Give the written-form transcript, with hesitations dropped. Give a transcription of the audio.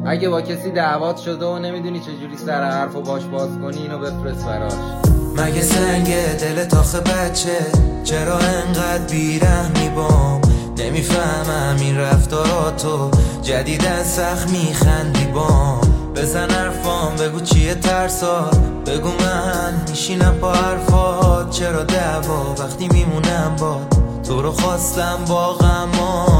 اگه با کسی دعوات شده و نمیدونی چجوری سر حرف و باش باز کنی، اینو بفرست براش. مگه سنگ دلت آخه بچه، چرا انقدر بیرحمی بام؟ نمیفهمم این رفتاراتو، جدیدن سخت میخندی بام. بزن حرفام، بگو چیه ترسات، بگو من میشینم با حرفات. چرا دعوا وقتی میمونم باد، تو رو خواستم با غما